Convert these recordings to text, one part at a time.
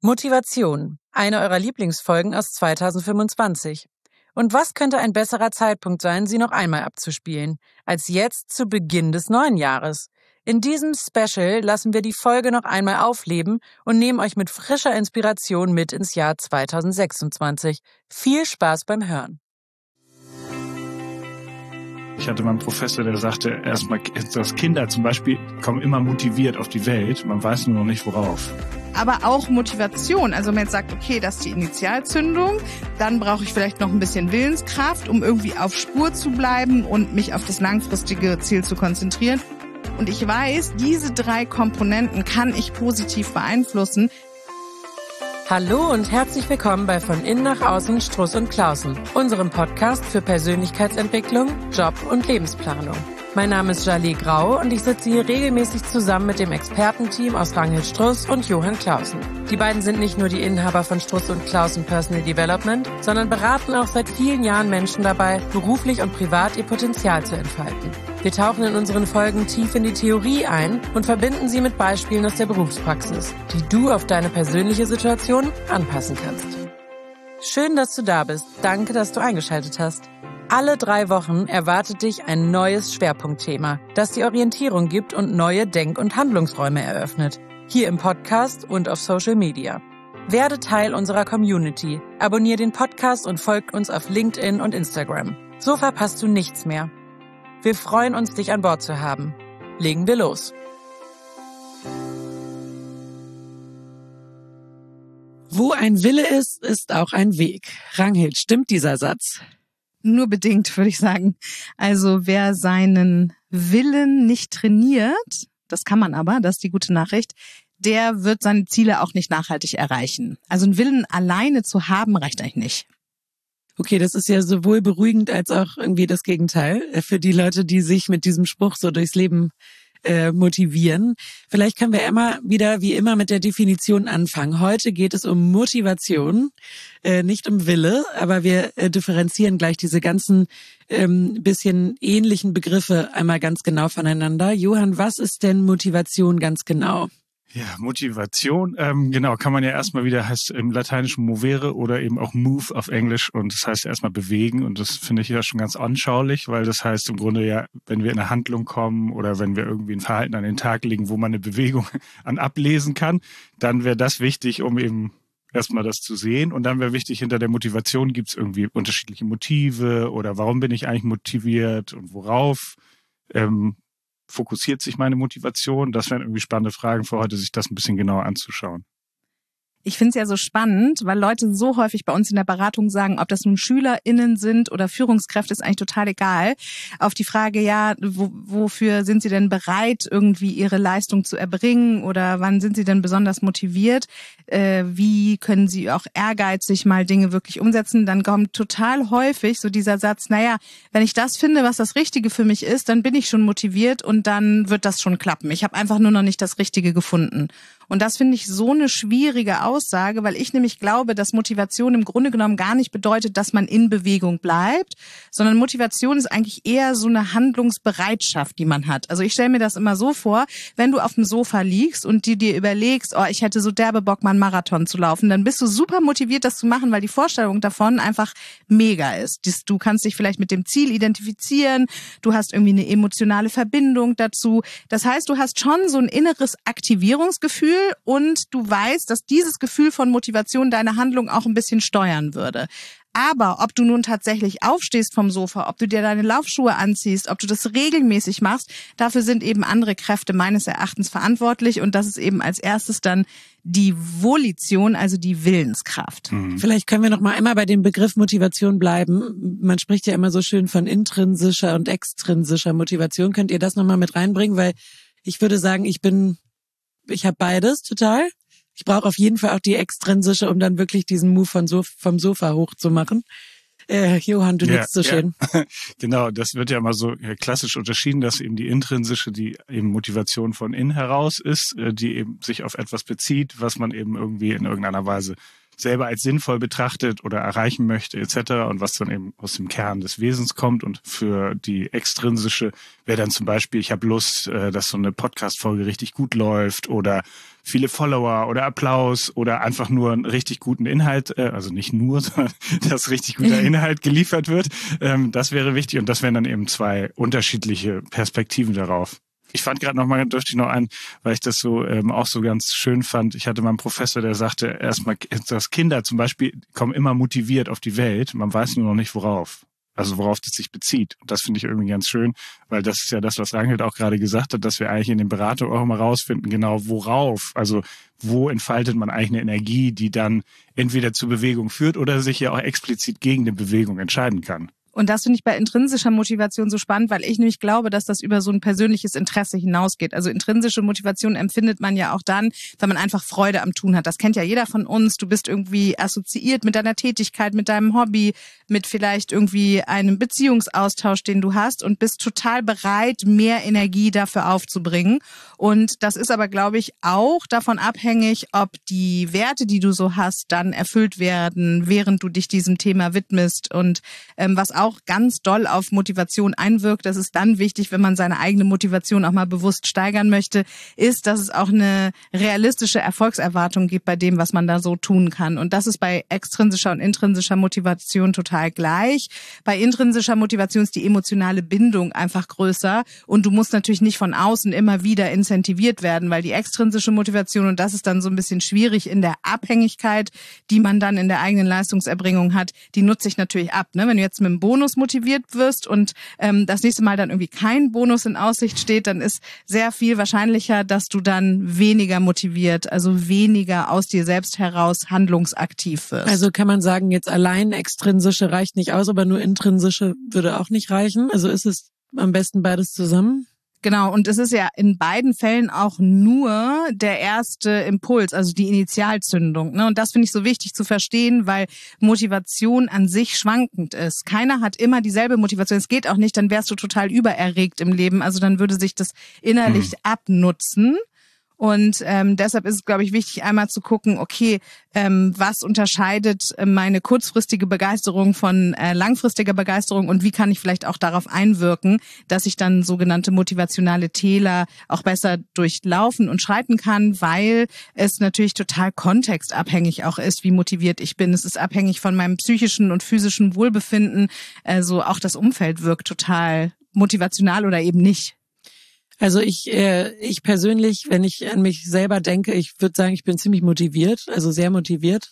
Motivation, eine eurer Lieblingsfolgen aus 2025. Und was könnte ein besserer Zeitpunkt sein, sie noch einmal abzuspielen, als jetzt zu Beginn des neuen Jahres? In diesem Special lassen wir die Folge noch einmal aufleben und nehmen euch mit frischer Inspiration mit ins Jahr 2026. Viel Spaß beim Hören. Ich hatte mal einen Professor, der sagte, erstmal, dass Kinder zum Beispiel kommen immer motiviert auf die Welt, man weiß nur noch nicht worauf. Aber auch Motivation, also wenn man jetzt sagt, okay, das ist die Initialzündung, dann brauche ich vielleicht noch ein bisschen Willenskraft, um irgendwie auf Spur zu bleiben und mich auf das langfristige Ziel zu konzentrieren. Und ich weiß, diese 3 Komponenten kann ich positiv beeinflussen. Hallo und herzlich willkommen bei Von Innen nach Außen Struss und Clausen, unserem Podcast für Persönlichkeitsentwicklung, Job und Lebensplanung. Mein Name ist Jaleh Grau und ich sitze hier regelmäßig zusammen mit dem Expertenteam aus Ranghild Struss und Johann Clausen. Die beiden sind nicht nur die Inhaber von Struss und Clausen Personal Development, sondern beraten auch seit vielen Jahren Menschen dabei, beruflich und privat ihr Potenzial zu entfalten. Wir tauchen in unseren Folgen tief in die Theorie ein und verbinden sie mit Beispielen aus der Berufspraxis, die du auf deine persönliche Situation anpassen kannst. Schön, dass du da bist. Danke, dass du eingeschaltet hast. Alle 3 Wochen erwartet dich ein neues Schwerpunktthema, das die Orientierung gibt und neue Denk- und Handlungsräume eröffnet. Hier im Podcast und auf Social Media. Werde Teil unserer Community, abonniere den Podcast und folgt uns auf LinkedIn und Instagram. So verpasst du nichts mehr. Wir freuen uns, dich an Bord zu haben. Legen wir los. Wo ein Wille ist, ist auch ein Weg. Ranghild, stimmt dieser Satz? Nur bedingt, würde ich sagen. Also wer seinen Willen nicht trainiert, das kann man aber, das ist die gute Nachricht, der wird seine Ziele auch nicht nachhaltig erreichen. Also einen Willen alleine zu haben, reicht eigentlich nicht. Okay, das ist ja sowohl beruhigend als auch irgendwie das Gegenteil für die Leute, die sich mit diesem Spruch so durchs Leben motivieren. Vielleicht können wir immer wieder, wie immer, mit der Definition anfangen. Heute geht es um Motivation, nicht um Wille, aber wir differenzieren gleich diese ganzen bisschen ähnlichen Begriffe einmal ganz genau voneinander. Johann, was ist denn Motivation ganz genau? Ja, Motivation, genau, kann man ja erstmal wieder, heißt im Lateinischen movere oder eben auch move auf Englisch und das heißt erstmal bewegen und das finde ich ja schon ganz anschaulich, weil das heißt im Grunde ja, wenn wir in eine Handlung kommen oder wenn wir irgendwie ein Verhalten an den Tag legen, wo man eine Bewegung an ablesen kann, dann wäre das wichtig, um eben erstmal das zu sehen und dann wäre wichtig, hinter der Motivation gibt es irgendwie unterschiedliche Motive oder warum bin ich eigentlich motiviert und worauf, fokussiert sich meine Motivation? Das wären irgendwie spannende Fragen für heute, sich das ein bisschen genauer anzuschauen. Ich finde es ja so spannend, weil Leute so häufig bei uns in der Beratung sagen, ob das nun SchülerInnen sind oder Führungskräfte, ist eigentlich total egal. Auf die Frage, ja, wofür sind sie denn bereit, irgendwie ihre Leistung zu erbringen oder wann sind sie denn besonders motiviert? Wie können sie auch ehrgeizig mal Dinge wirklich umsetzen? Dann kommt total häufig so dieser Satz, naja, wenn ich das finde, was das Richtige für mich ist, dann bin ich schon motiviert und dann wird das schon klappen. Ich habe einfach nur noch nicht das Richtige gefunden. Und das finde ich so eine schwierige Aussage, weil ich nämlich glaube, dass Motivation im Grunde genommen gar nicht bedeutet, dass man in Bewegung bleibt, sondern Motivation ist eigentlich eher so eine Handlungsbereitschaft, die man hat. Also ich stelle mir das immer so vor, wenn du auf dem Sofa liegst und dir überlegst, oh, ich hätte so derbe Bock, mal einen Marathon zu laufen, dann bist du super motiviert, das zu machen, weil die Vorstellung davon einfach mega ist. Du kannst dich vielleicht mit dem Ziel identifizieren, du hast irgendwie eine emotionale Verbindung dazu. Das heißt, du hast schon so ein inneres Aktivierungsgefühl und du weißt, dass dieses Gefühl von Motivation deine Handlung auch ein bisschen steuern würde. Aber ob du nun tatsächlich aufstehst vom Sofa, ob du dir deine Laufschuhe anziehst, ob du das regelmäßig machst, dafür sind eben andere Kräfte meines Erachtens verantwortlich und das ist eben als erstes dann die Volition, also die Willenskraft. Vielleicht können wir noch mal einmal bei dem Begriff Motivation bleiben. Man spricht ja immer so schön von intrinsischer und extrinsischer Motivation. Könnt ihr das noch mal mit reinbringen? Weil ich würde sagen, ich habe beides total. Ich brauche auf jeden Fall auch die extrinsische, um dann wirklich diesen Move vom Sofa hochzumachen. Johann, du nickst so schön. Genau, das wird ja immer so klassisch unterschieden, dass eben die intrinsische, die eben Motivation von innen heraus ist, die eben sich auf etwas bezieht, was man eben irgendwie in irgendeiner Weise selber als sinnvoll betrachtet oder erreichen möchte etc. und was dann eben aus dem Kern des Wesens kommt. Und für die extrinsische wäre dann zum Beispiel, ich habe Lust, dass so eine Podcast-Folge richtig gut läuft oder viele Follower oder Applaus oder einfach nur einen richtig guten Inhalt, also nicht nur, sondern dass richtig guter Inhalt geliefert wird. Das wäre wichtig und das wären dann eben zwei unterschiedliche Perspektiven darauf. Ich fand gerade dürfte ich noch ein, weil ich das so auch so ganz schön fand. Ich hatte mal einen Professor, der sagte erstmal, dass Kinder zum Beispiel kommen immer motiviert auf die Welt. Man weiß nur noch nicht worauf. Also worauf das sich bezieht. Und das finde ich irgendwie ganz schön, weil das ist ja das, was Ranghild auch gerade gesagt hat, dass wir eigentlich in den Beratungen auch immer rausfinden, genau worauf. Also wo entfaltet man eigentlich eine Energie, die dann entweder zur Bewegung führt oder sich ja auch explizit gegen eine Bewegung entscheiden kann. Und das finde ich bei intrinsischer Motivation so spannend, weil ich nämlich glaube, dass das über so ein persönliches Interesse hinausgeht. Also intrinsische Motivation empfindet man ja auch dann, wenn man einfach Freude am Tun hat. Das kennt ja jeder von uns. Du bist irgendwie assoziiert mit deiner Tätigkeit, mit deinem Hobby, mit vielleicht irgendwie einem Beziehungsaustausch, den du hast und bist total bereit, mehr Energie dafür aufzubringen. Und das ist aber, glaube ich, auch davon abhängig, ob die Werte, die du so hast, dann erfüllt werden, während du dich diesem Thema widmest. Und was auch ganz doll auf Motivation einwirkt, das ist dann wichtig, wenn man seine eigene Motivation auch mal bewusst steigern möchte, ist, dass es auch eine realistische Erfolgserwartung gibt bei dem, was man da so tun kann. Und das ist bei extrinsischer und intrinsischer Motivation total gleich. Bei intrinsischer Motivation ist die emotionale Bindung einfach größer und du musst natürlich nicht von außen immer wieder incentiviert werden, weil die extrinsische Motivation, und das ist dann so ein bisschen schwierig in der Abhängigkeit, die man dann in der eigenen Leistungserbringung hat, die nutze ich natürlich ab. Ne? Wenn du jetzt mit dem Bonus motiviert wirst und das nächste Mal dann irgendwie kein Bonus in Aussicht steht, dann ist sehr viel wahrscheinlicher, dass du dann weniger motiviert, also weniger aus dir selbst heraus handlungsaktiv wirst. Also kann man sagen, jetzt allein extrinsische reicht nicht aus, aber nur intrinsische würde auch nicht reichen. Also ist es am besten beides zusammen? Genau, und es ist ja in beiden Fällen auch nur der erste Impuls, also die Initialzündung. Ne? Und das finde ich so wichtig zu verstehen, weil Motivation an sich schwankend ist. Keiner hat immer dieselbe Motivation. Es geht auch nicht, dann wärst du total übererregt im Leben. Also dann würde sich das innerlich abnutzen. Und deshalb ist es, glaube ich, wichtig, einmal zu gucken, okay, was unterscheidet meine kurzfristige Begeisterung von langfristiger Begeisterung und wie kann ich vielleicht auch darauf einwirken, dass ich dann sogenannte motivationale Täler auch besser durchlaufen und schreiten kann, weil es natürlich total kontextabhängig auch ist, wie motiviert ich bin. Es ist abhängig von meinem psychischen und physischen Wohlbefinden. Also auch das Umfeld wirkt total motivational oder eben nicht. Also ich persönlich, wenn ich an mich selber denke, ich würde sagen, ich bin ziemlich motiviert, also sehr motiviert.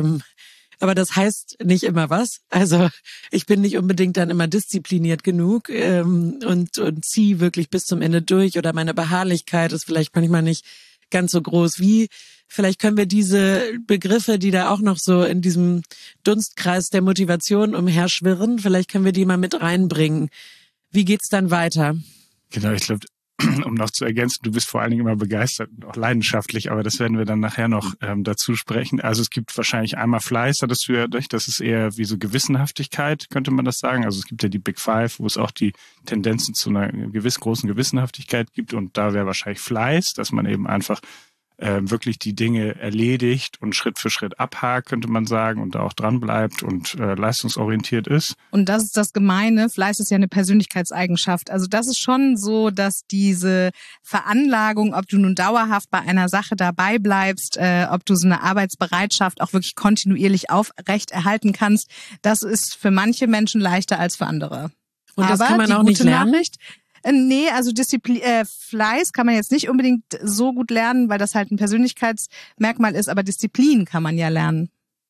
Aber das heißt nicht immer was. Also ich bin nicht unbedingt dann immer diszipliniert genug und ziehe wirklich bis zum Ende durch. Oder meine Beharrlichkeit ist vielleicht manchmal nicht ganz so groß. Vielleicht können wir diese Begriffe, die da auch noch so in diesem Dunstkreis der Motivation umherschwirren, vielleicht können wir die mal mit reinbringen. Wie geht's dann weiter? Genau, ich glaube, um noch zu ergänzen, du bist vor allen Dingen immer begeistert und auch leidenschaftlich, aber das werden wir dann nachher noch dazu sprechen. Also es gibt wahrscheinlich einmal Fleiß, hattest du ja durch, das ist eher wie so Gewissenhaftigkeit, könnte man das sagen. Also es gibt ja die Big Five, wo es auch die Tendenzen zu einer großen Gewissenhaftigkeit gibt und da wäre wahrscheinlich Fleiß, dass man eben einfach wirklich die Dinge erledigt und Schritt für Schritt abhakt, könnte man sagen, und da auch dran bleibt und leistungsorientiert ist. Und das ist das Gemeine. Fleiß ist ja eine Persönlichkeitseigenschaft. Also das ist schon so, dass diese Veranlagung, ob du nun dauerhaft bei einer Sache dabei bleibst, ob du so eine Arbeitsbereitschaft auch wirklich kontinuierlich aufrecht erhalten kannst, das ist für manche Menschen leichter als für andere. Und das Aber kann man auch nicht lernen? Nachricht, nee, also Fleiß kann man jetzt nicht unbedingt so gut lernen, weil das halt ein Persönlichkeitsmerkmal ist, aber Disziplin kann man ja lernen.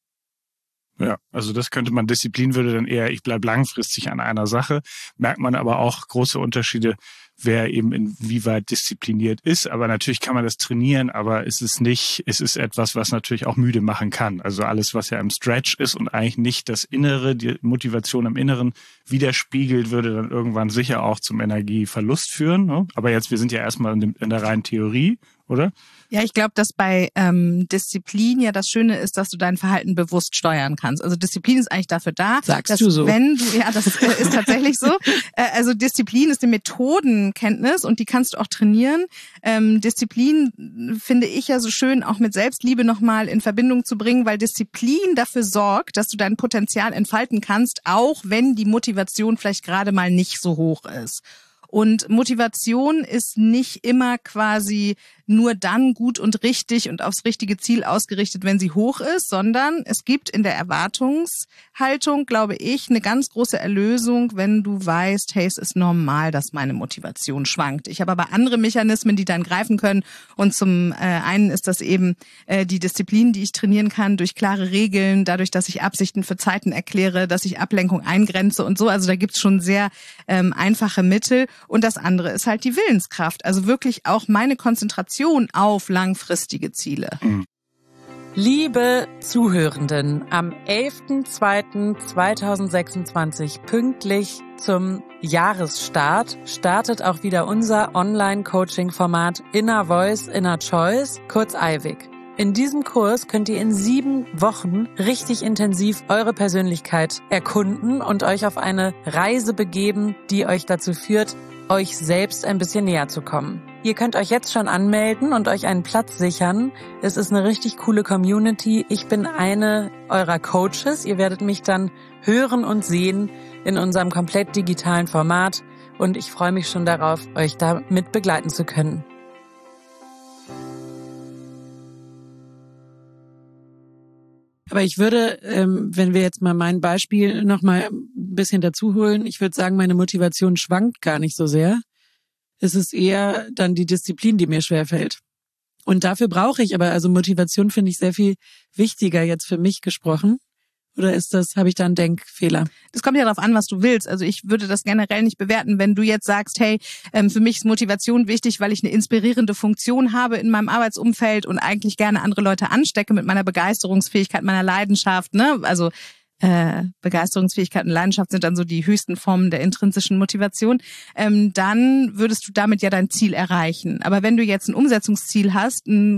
Ja, also das könnte man, Disziplin würde dann eher, ich bleibe langfristig an einer Sache, merkt man aber auch große Unterschiede, wer eben inwieweit diszipliniert ist. Aber natürlich kann man das trainieren, aber es ist etwas, was natürlich auch müde machen kann. Also alles, was ja im Stretch ist und eigentlich nicht das Innere, die Motivation im Inneren widerspiegelt, würde dann irgendwann sicher auch zum Energieverlust führen. Ne? Aber jetzt, wir sind ja erstmal in der reinen Theorie, oder? Ja, ich glaube, dass bei Disziplin ja das Schöne ist, dass du dein Verhalten bewusst steuern kannst. Also Disziplin ist eigentlich dafür da, dass das ist tatsächlich so. Also Disziplin ist eine Methodenkenntnis und die kannst du auch trainieren. Disziplin finde ich ja so schön auch mit Selbstliebe nochmal in Verbindung zu bringen, weil Disziplin dafür sorgt, dass du dein Potenzial entfalten kannst, auch wenn die Motivation vielleicht gerade mal nicht so hoch ist. Und Motivation ist nicht immer quasi nur dann gut und richtig und aufs richtige Ziel ausgerichtet, wenn sie hoch ist, sondern es gibt in der Erwartungshaltung, glaube ich, eine ganz große Erlösung, wenn du weißt, hey, es ist normal, dass meine Motivation schwankt. Ich habe aber andere Mechanismen, die dann greifen können. Und zum einen ist das eben die Disziplin, die ich trainieren kann durch klare Regeln, dadurch, dass ich Absichten für Zeiten erkläre, dass ich Ablenkung eingrenze und so. Also da gibt's schon sehr einfache Mittel. Und das andere ist halt die Willenskraft. Also wirklich auch meine Konzentration auf langfristige Ziele. Liebe Zuhörenden, am 11.02.2026 pünktlich zum Jahresstart startet auch wieder unser Online-Coaching-Format Inner Voice, Inner Choice, kurz IVIC. In diesem Kurs könnt ihr in 7 Wochen richtig intensiv eure Persönlichkeit erkunden und euch auf eine Reise begeben, die euch dazu führt, euch selbst ein bisschen näher zu kommen. Ihr könnt euch jetzt schon anmelden und euch einen Platz sichern. Es ist eine richtig coole Community. Ich bin eine eurer Coaches. Ihr werdet mich dann hören und sehen in unserem komplett digitalen Format und ich freue mich schon darauf, euch da mit begleiten zu können. Aber ich würde, wenn wir jetzt mal mein Beispiel noch mal ein bisschen dazu holen, ich würde sagen, meine Motivation schwankt gar nicht so sehr. Es ist eher dann die Disziplin, die mir schwerfällt. Und dafür brauche ich aber, also Motivation finde ich sehr viel wichtiger jetzt für mich gesprochen. Oder habe ich da einen Denkfehler? Das kommt ja darauf an, was du willst. Also ich würde das generell nicht bewerten, wenn du jetzt sagst, hey, für mich ist Motivation wichtig, weil ich eine inspirierende Funktion habe in meinem Arbeitsumfeld und eigentlich gerne andere Leute anstecke mit meiner Begeisterungsfähigkeit, meiner Leidenschaft, ne? Also Begeisterungsfähigkeit und Leidenschaft sind dann so die höchsten Formen der intrinsischen Motivation, dann würdest du damit ja dein Ziel erreichen. Aber wenn du jetzt ein Umsetzungsziel hast, ein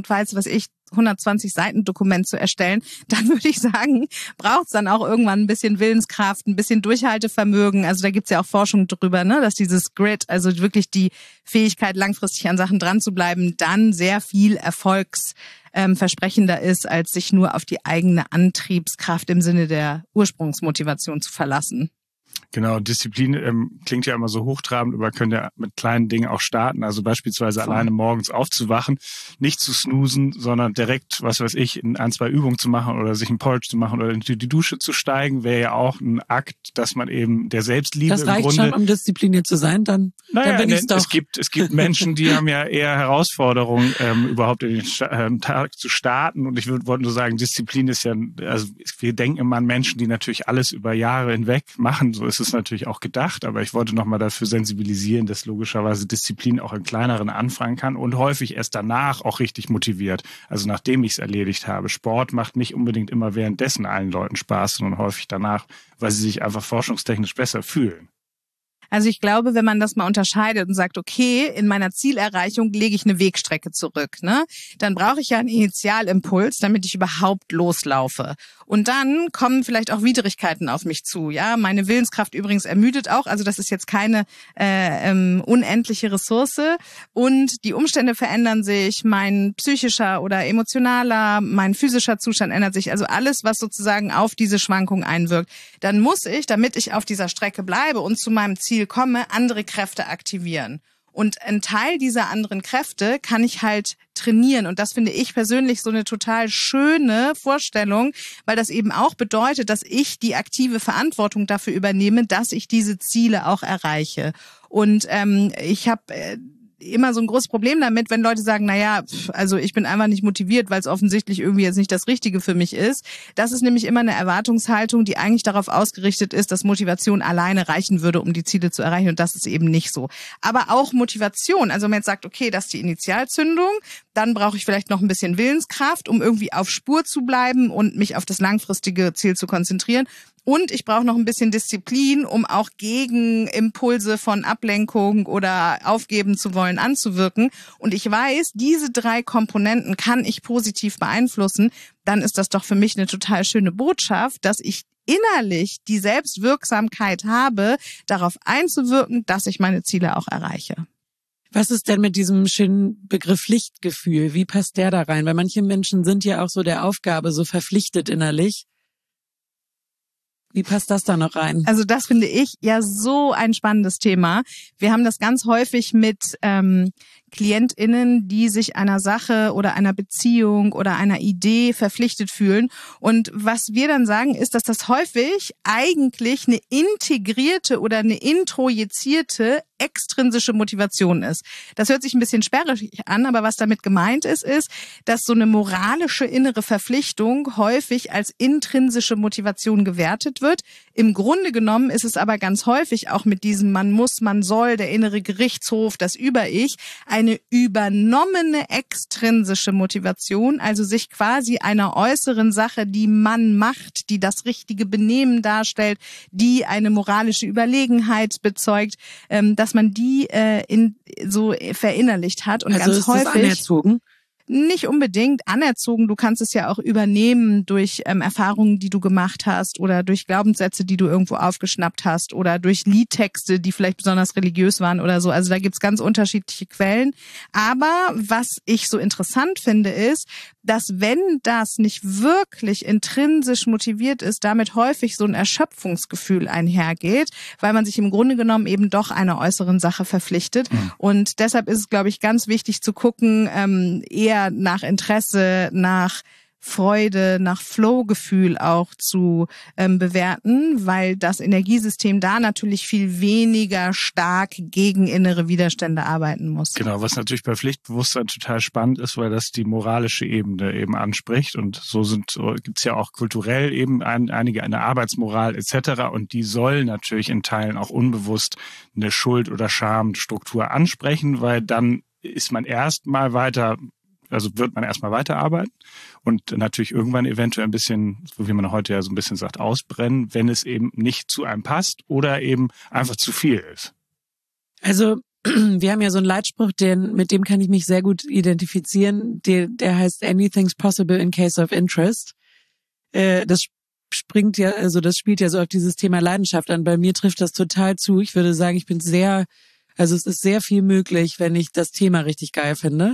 120 Seiten Dokument zu erstellen, dann würde ich sagen, braucht es dann auch irgendwann ein bisschen Willenskraft, ein bisschen Durchhaltevermögen. Also da gibt's ja auch Forschung drüber, ne, dass dieses Grit, also wirklich die Fähigkeit, langfristig an Sachen dran zu bleiben, dann sehr viel erfolgsversprechender ist, als sich nur auf die eigene Antriebskraft im Sinne der Ursprungsmotivation zu verlassen. Genau, Disziplin klingt ja immer so hochtrabend, aber können ja mit kleinen Dingen auch starten. Also beispielsweise alleine morgens aufzuwachen, nicht zu snoosen, sondern direkt, was weiß ich, in 1-2 Übungen zu machen oder sich ein Porridge zu machen oder in die Dusche zu steigen, wäre ja auch ein Akt, dass man eben der Selbstliebe im Grunde... Das reicht schon, um diszipliniert zu sein, dann bin ich's doch. Es gibt Menschen, die haben ja eher Herausforderungen, überhaupt in den Tag zu starten. Und ich wollte nur sagen, Disziplin ist ja, also wir denken immer an Menschen, die natürlich alles über Jahre hinweg machen. So ist es natürlich auch gedacht, aber ich wollte nochmal dafür sensibilisieren, dass logischerweise Disziplin auch in kleineren anfangen kann und häufig erst danach auch richtig motiviert. Also nachdem ich es erledigt habe. Sport macht nicht unbedingt immer währenddessen allen Leuten Spaß, sondern häufig danach, weil sie sich einfach forschungstechnisch besser fühlen. Also ich glaube, wenn man das mal unterscheidet und sagt, okay, in meiner Zielerreichung lege ich eine Wegstrecke zurück, ne? Dann brauche ich ja einen Initialimpuls, damit ich überhaupt loslaufe. Und dann kommen vielleicht auch Widrigkeiten auf mich zu, ja? Meine Willenskraft übrigens ermüdet auch, also das ist jetzt keine unendliche Ressource. Und die Umstände verändern sich, mein psychischer oder emotionaler, mein physischer Zustand ändert sich, also alles, was sozusagen auf diese Schwankung einwirkt. Dann muss ich, damit ich auf dieser Strecke bleibe und zu meinem Ziel komme, andere Kräfte aktivieren. Und ein Teil dieser anderen Kräfte kann ich halt trainieren. Und das finde ich persönlich so eine total schöne Vorstellung, weil das eben auch bedeutet, dass ich die aktive Verantwortung dafür übernehme, dass ich diese Ziele auch erreiche. Und ich habe immer so ein großes Problem damit, wenn Leute sagen, naja, also ich bin einfach nicht motiviert, weil es offensichtlich irgendwie jetzt nicht das Richtige für mich ist. Das ist nämlich immer eine Erwartungshaltung, die eigentlich darauf ausgerichtet ist, dass Motivation alleine reichen würde, um die Ziele zu erreichen. Und das ist eben nicht so. Aber auch Motivation, also wenn man jetzt sagt, okay, das ist die Initialzündung, dann brauche ich vielleicht noch ein bisschen Willenskraft, um irgendwie auf Spur zu bleiben und mich auf das langfristige Ziel zu konzentrieren. Und ich brauche noch ein bisschen Disziplin, um auch gegen Impulse von Ablenkung oder aufgeben zu wollen anzuwirken. Und ich weiß, diese 3 Komponenten kann ich positiv beeinflussen. Dann ist das doch für mich eine total schöne Botschaft, dass ich innerlich die Selbstwirksamkeit habe, darauf einzuwirken, dass ich meine Ziele auch erreiche. Was ist denn mit diesem schönen Begriff Pflichtgefühl? Wie passt der da rein? Weil manche Menschen sind ja auch so der Aufgabe so verpflichtet innerlich. Wie passt das da noch rein? Also das finde ich ja so ein spannendes Thema. Wir haben das ganz häufig mit KlientInnen, die sich einer Sache oder einer Beziehung oder einer Idee verpflichtet fühlen. Und was wir dann sagen, ist, dass das häufig eigentlich eine integrierte oder eine introjizierte extrinsische Motivation ist. Das hört sich ein bisschen sperrig an, aber was damit gemeint ist, dass so eine moralische innere Verpflichtung häufig als intrinsische Motivation gewertet wird. Im Grunde genommen ist es aber ganz häufig auch mit diesem man muss, man soll, der innere Gerichtshof, das Über-Ich, eine übernommene extrinsische Motivation, also sich quasi einer äußeren Sache, die man macht, die das richtige Benehmen darstellt, die eine moralische Überlegenheit bezeugt, dass man die so verinnerlicht hat. Und also ganz ist häufig das anerzogen? Nicht unbedingt anerzogen. Du kannst es ja auch übernehmen durch Erfahrungen, die du gemacht hast oder durch Glaubenssätze, die du irgendwo aufgeschnappt hast oder durch Liedtexte, die vielleicht besonders religiös waren oder so. Also da gibt's ganz unterschiedliche Quellen. Aber was ich so interessant finde, ist, dass wenn das nicht wirklich intrinsisch motiviert ist, damit häufig so ein Erschöpfungsgefühl einhergeht, weil man sich im Grunde genommen eben doch einer äußeren Sache verpflichtet. Und deshalb ist es, glaube ich, ganz wichtig zu gucken, eher nach Interesse, nach Freude, nach Flow-Gefühl auch zu bewerten, weil das Energiesystem da natürlich viel weniger stark gegen innere Widerstände arbeiten muss. Genau, was natürlich bei Pflichtbewusstsein total spannend ist, weil das die moralische Ebene eben anspricht und so gibt's ja auch kulturell eben einige eine Arbeitsmoral etc. und die soll natürlich in Teilen auch unbewusst eine Schuld- oder Schamstruktur ansprechen, weil dann ist man erstmal weiter. Also wird man erstmal weiterarbeiten und natürlich irgendwann eventuell ein bisschen, so wie man heute ja so ein bisschen sagt, ausbrennen, wenn es eben nicht zu einem passt oder eben einfach zu viel ist. Also wir haben ja so einen Leitspruch, mit dem kann ich mich sehr gut identifizieren. Der heißt Anything's possible in case of interest. Das spielt ja so auf dieses Thema Leidenschaft an. Bei mir trifft das total zu. Ich würde sagen, es ist sehr viel möglich, wenn ich das Thema richtig geil finde.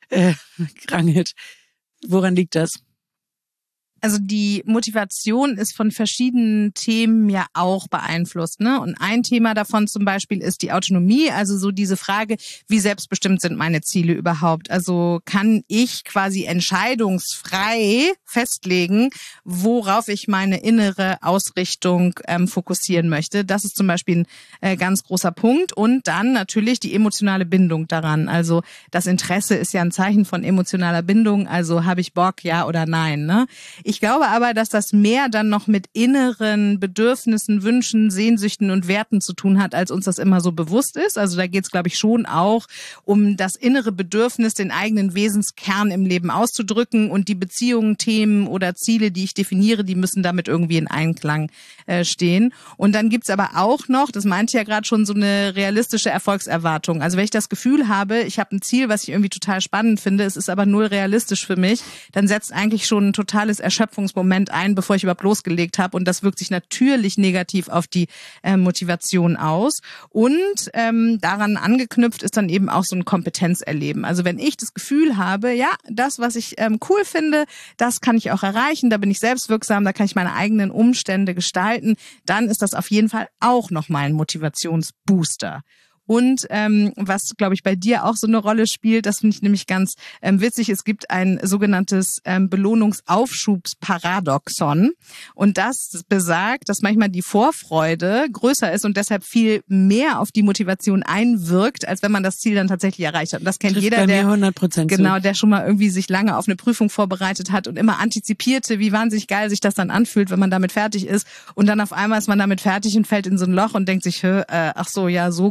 Krangelt. Woran liegt das? Also die Motivation ist von verschiedenen Themen ja auch beeinflusst, ne? Und ein Thema davon zum Beispiel ist die Autonomie, also so diese Frage, wie selbstbestimmt sind meine Ziele überhaupt? Also kann ich quasi entscheidungsfrei festlegen, worauf ich meine innere Ausrichtung fokussieren möchte? Das ist zum Beispiel ein ganz großer Punkt. Und dann natürlich die emotionale Bindung daran. Also das Interesse ist ja ein Zeichen von emotionaler Bindung. Also habe ich Bock, ja oder nein, ne? Ich glaube aber, dass das mehr dann noch mit inneren Bedürfnissen, Wünschen, Sehnsüchten und Werten zu tun hat, als uns das immer so bewusst ist. Also da geht es, glaube ich, schon auch um das innere Bedürfnis, den eigenen Wesenskern im Leben auszudrücken und die Beziehungen, Themen oder Ziele, die ich definiere, die müssen damit irgendwie in Einklang stehen. Und dann gibt's aber auch noch, das meinte ich ja gerade schon, so eine realistische Erfolgserwartung. Also wenn ich das Gefühl habe, ich habe ein Ziel, was ich irgendwie total spannend finde, es ist aber null realistisch für mich, dann setzt eigentlich schon ein totales Erschöpfungsmoment ein, bevor ich überhaupt losgelegt habe. Und das wirkt sich natürlich negativ auf die Motivation aus. Und daran angeknüpft ist dann eben auch so ein Kompetenzerleben. Also wenn ich das Gefühl habe, ja, das, was ich cool finde, das kann ich auch erreichen, da bin ich selbstwirksam, da kann ich meine eigenen Umstände gestalten, dann ist das auf jeden Fall auch nochmal ein Motivationsbooster. Und was, glaube ich, bei dir auch so eine Rolle spielt, das finde ich nämlich ganz witzig, es gibt ein sogenanntes Belohnungsaufschubsparadoxon. Und das besagt, dass manchmal die Vorfreude größer ist und deshalb viel mehr auf die Motivation einwirkt, als wenn man das Ziel dann tatsächlich erreicht hat. Und das kennt jeder, der 100% genau, der schon mal irgendwie sich lange auf eine Prüfung vorbereitet hat und immer antizipierte, wie wahnsinnig geil sich das dann anfühlt, wenn man damit fertig ist. Und dann auf einmal ist man damit fertig und fällt in so ein Loch und denkt sich, ach so, ja, so cool war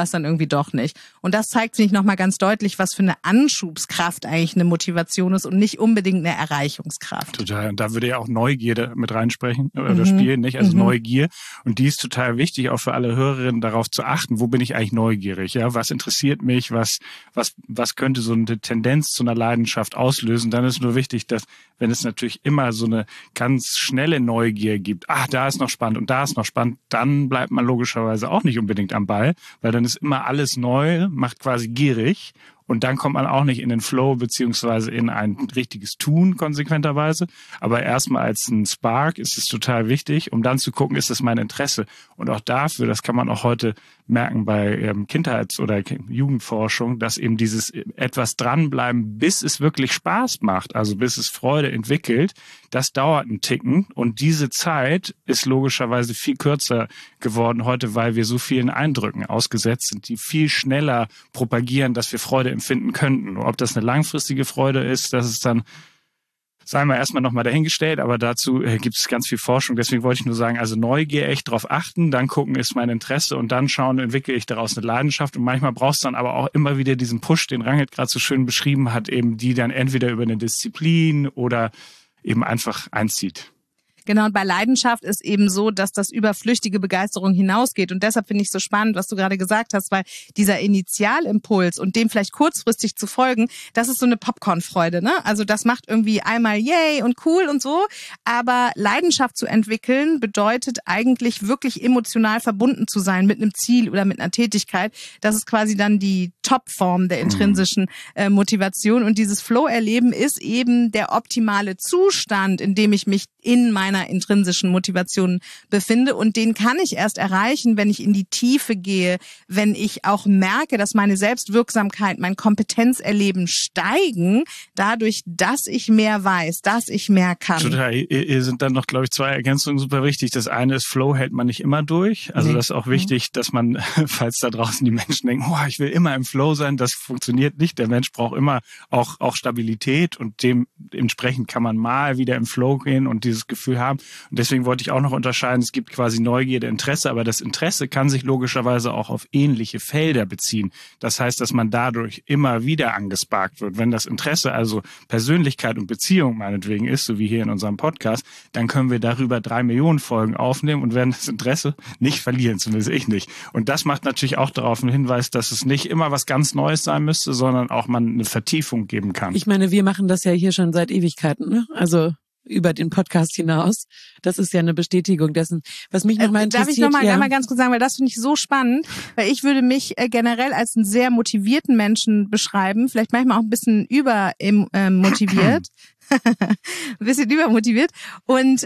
es dann irgendwie doch nicht. Und das zeigt, finde ich, nochmal ganz deutlich, was für eine Anschubskraft eigentlich eine Motivation ist und nicht unbedingt eine Erreichungskraft. Total. Und da würde ja auch Neugierde mit reinsprechen oder spielen, nicht? Also Neugier. Und die ist total wichtig, auch für alle Hörerinnen, darauf zu achten, wo bin ich eigentlich neugierig? Ja, was interessiert mich? Was könnte so eine Tendenz zu einer Leidenschaft auslösen? Dann ist nur wichtig, dass, wenn es natürlich immer so eine ganz schnelle Neugier gibt, da ist noch spannend und da ist noch spannend, dann bleibt man logischerweise auch nicht unbedingt am Ball, weil dann ist immer alles neu, macht quasi gierig. Und dann kommt man auch nicht in den Flow beziehungsweise in ein richtiges Tun konsequenterweise. Aber erstmal als ein Spark ist es total wichtig, um dann zu gucken, ist das mein Interesse? Und auch dafür, das kann man auch heute merken bei Kindheits- oder Jugendforschung, dass eben dieses etwas dranbleiben, bis es wirklich Spaß macht, also bis es Freude entwickelt, das dauert einen Ticken. Und diese Zeit ist logischerweise viel kürzer geworden heute, weil wir so vielen Eindrücken ausgesetzt sind, die viel schneller propagieren, dass wir Freude empfinden könnten. Ob das eine langfristige Freude ist, das ist dann, sagen wir erstmal nochmal dahingestellt, aber dazu gibt es ganz viel Forschung. Deswegen wollte ich nur sagen, also Neugier, echt drauf achten, dann gucken, ist mein Interesse und dann schauen, entwickle ich daraus eine Leidenschaft. Und manchmal brauchst du dann aber auch immer wieder diesen Push, den Rangit gerade so schön beschrieben hat, eben die dann entweder über eine Disziplin oder eben einfach einzieht. Genau, und bei Leidenschaft ist eben so, dass das über flüchtige Begeisterung hinausgeht. Und deshalb finde ich es so spannend, was du gerade gesagt hast, weil dieser Initialimpuls und dem vielleicht kurzfristig zu folgen, das ist so eine Popcorn-Freude, ne? Also das macht irgendwie einmal yay und cool und so. Aber Leidenschaft zu entwickeln bedeutet eigentlich wirklich emotional verbunden zu sein mit einem Ziel oder mit einer Tätigkeit. Das ist quasi dann die Topform der intrinsischen Motivation. Und dieses Flow-Erleben ist eben der optimale Zustand, in dem ich mich in meiner intrinsischen Motivation befinde. Und den kann ich erst erreichen, wenn ich in die Tiefe gehe, wenn ich auch merke, dass meine Selbstwirksamkeit, mein Kompetenzerleben steigen, dadurch, dass ich mehr weiß, dass ich mehr kann. Total. Hier sind dann noch, glaube ich, 2 Ergänzungen super wichtig. Das eine ist, Flow hält man nicht immer durch. Also das ist auch wichtig, dass man, falls da draußen die Menschen denken, ich will immer im Flow sein, das funktioniert nicht. Der Mensch braucht immer auch Stabilität und dementsprechend kann man mal wieder im Flow gehen und dieses Gefühl haben. Und deswegen wollte ich auch noch unterscheiden, es gibt quasi Neugierde, Interesse, aber das Interesse kann sich logischerweise auch auf ähnliche Felder beziehen. Das heißt, dass man dadurch immer wieder angesparkt wird. Wenn das Interesse also Persönlichkeit und Beziehung meinetwegen ist, so wie hier in unserem Podcast, dann können wir darüber 3 Millionen Folgen aufnehmen und werden das Interesse nicht verlieren, zumindest ich nicht. Und das macht natürlich auch darauf einen Hinweis, dass es nicht immer was ganz Neues sein müsste, sondern auch man eine Vertiefung geben kann. Ich meine, wir machen das ja hier schon seit Ewigkeiten, ne? Also über den Podcast hinaus. Das ist ja eine Bestätigung dessen. Was mich nochmal interessiert... Darf ich nochmal einmal ganz kurz sagen, weil das finde ich so spannend, weil ich würde mich generell als einen sehr motivierten Menschen beschreiben, vielleicht manchmal auch ein bisschen übermotiviert. Ein bisschen übermotiviert. Und